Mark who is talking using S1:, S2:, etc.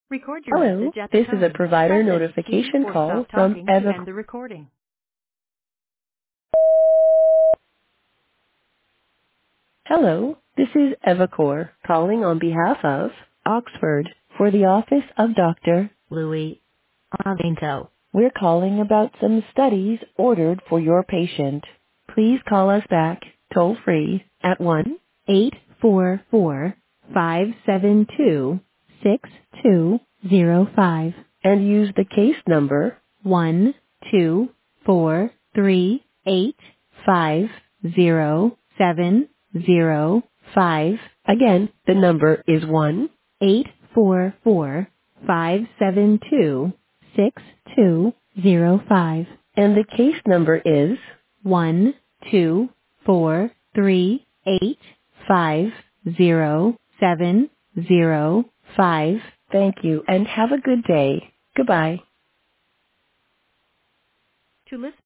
S1: Record your
S2: Hello,
S1: message at the
S2: this is a
S1: tone.
S2: provider
S1: Press any key
S2: notification
S1: or
S2: call
S1: stop
S2: from
S1: talking to
S2: Eva.
S1: end the recording.
S2: Hello, this is Evacor calling on behalf of Oxford for the office of Dr. Louis Avento. We're calling about some studies ordered for your patient. Please call us back toll free at 1-844-572-6205 and use the case number 12438507005. Again, the number is 1-844-572-6205. And the case number is 12438507005. Thank you and have a good day. Goodbye.
S1: To listen